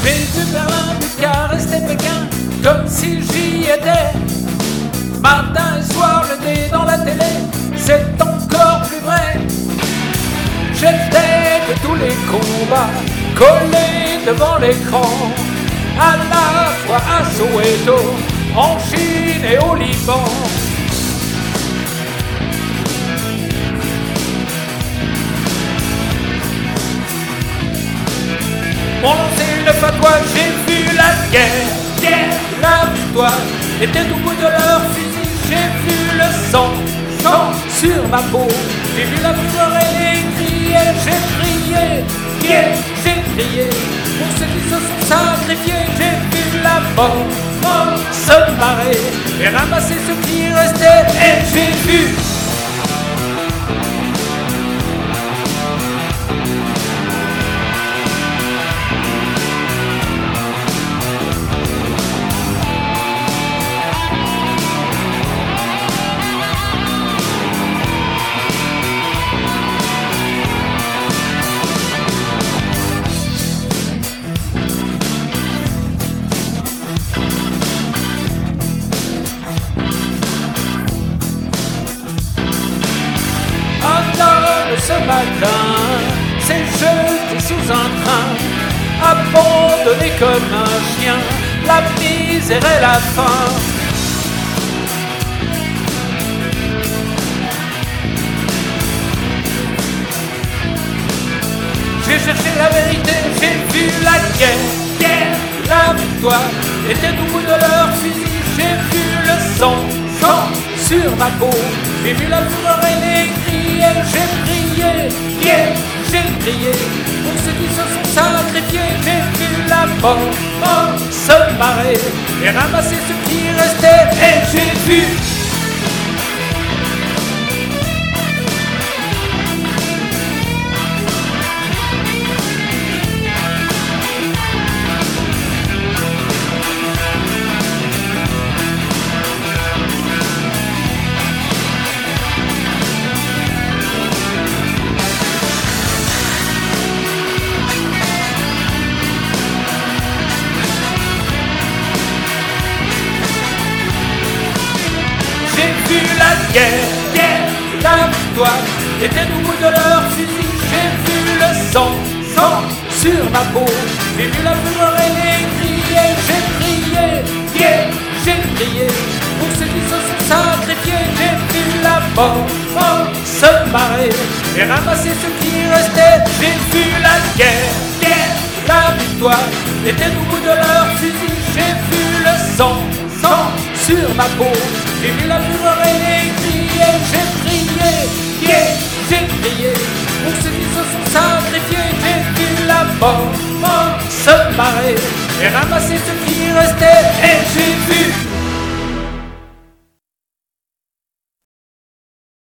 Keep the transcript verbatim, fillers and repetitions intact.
J'ai vu Berlin, Bucarest et Pékin, comme si j'y étais. Matin et soir, le nez dans la télé, c'est encore plus vrai. J'étais de tous les combats, collé devant l'écran, à la fois à Soweto, en Chine et au Liban. On lançait une fatwa, j'ai vu la guerre, guerre, la victoire était au bout de leur fusil, j'ai vu le sang, sang sur ma peau, j'ai vu la fureur et les crier, j'ai prié, prié, j'ai crié, pour ceux qui se sont sacrifiés, j'ai vu la mort, mort se marrer, et ramasser ce qui restait, et j'ai vu. Ce matin, c'est jeté sous un train, abandonné comme un chien, la misère et la faim. J'ai cherché la vérité, j'ai vu la guerre, guerre, la victoire était au bout de leur fusil, j'ai vu le sang, sang sur ma peau, j'ai vu la fureur et les crier, j'ai prié, prié, j'ai prié, pour ceux qui se sont sacrifiés, j'ai vu la mort, mort se marrer, et ramasser ce qui restait, et j'ai vu. J'ai vu la guerre, guerre, la victoire était au bout de leur fusil, j'ai vu le sang, sang sur ma peau, j'ai vu la fureur et les crier, j'ai prié, prié, j'ai prié, pour ceux qui se sont sacrifiés, j'ai vu la mort, mort se marrer, et ramasser ce qui restait, j'ai vu la guerre, guerre, la victoire était au bout de leur fusil, j'ai vu le sang, sang sur ma peau, j'ai vu la fureur et les crier, j'ai prié, prié, j'ai prié, pour ceux qui se sont sacrifiés, j'ai vu la mort, mort se marrer, et ramasser ce qui restait, et j'ai vu.